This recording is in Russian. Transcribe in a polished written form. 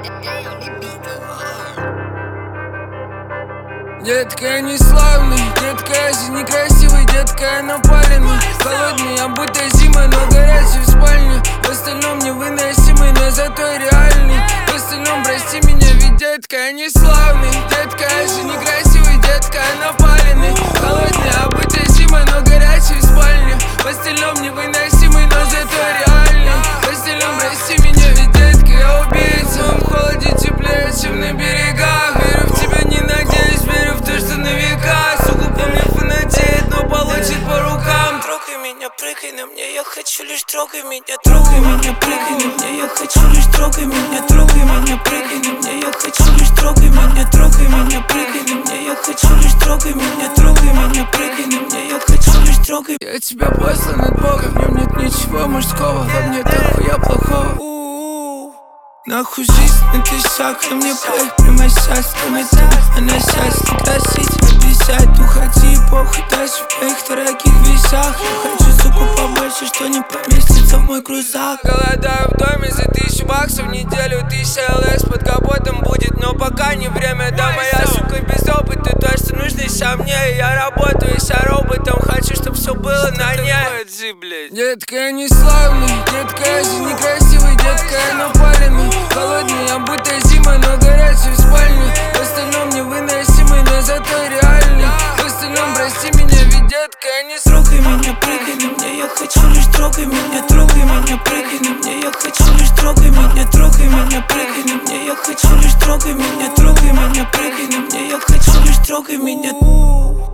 Детка, я не славный, детка, я же некрасивый, детка, я напаленный. Холодный, я будто зимой, но горячий в спальне. В остальном невыносимый, но зато реальный. В остальном прости меня, ведь детка, я не славный. Детка, я же некрасивый, детка, я напаленный. Холодный, я будто зимой, но горячий в спальне. В остальном невыносимый, но зато реальный. В остальном прости меня, ведь детка, я убийца. В холоде теплее, чем на берегах. Верю в тебя, не надеюсь, верю в то, что на века. Сука по мне фанатеет, но получит по рукам. Трогай меня, прыгай на мне, я хочу лишь трогай меня. Трогай меня, прыгай на мне, я хочу лишь трогай меня. Трогай меня, прыгай на мне, я хочу лишь трогай меня. Трогай меня, прыгай на мне, я хочу лишь трогай меня. Трогай меня, прыгай на мне, я хочу лишь трогай. Я тебя послан от Бога, в нем нет ничего мужского, во мне так хуя плохого. Нахуй жизнь на тысячах, на мне поих прямо сейчас. Комментарий, она счастье красить, обещать. Уходи, похуй, дальше в моих дорогих вещах. Хочу, суку, побольше, что не поместится в мой крузак. Голодаю в доме за 1000 баксов в неделю. 1000 ЛС под капотом будет, но пока не время. Да, моя сука без опыта, то, что нужно ща мне. Я работаю ща роботом, хочу, чтоб все было на ней. Детка, я не славный, детка, я же некрасивый, детка, я напаленный. Холодный, я будто зимой, но горячий в спальне. В остальном невыносимый, но зато реальный. В остальном прости меня, ведь детка, я не трогай меня, прыгай на мне, я хочу лишь трогай меня. Трогай меня, прыгай на мне, я хочу лишь трогай меня. Трогай меня, прыгай на мне, я хочу лишь трогай меня. Трогай меня, прыгай на мне, я хочу лишь трогай меня.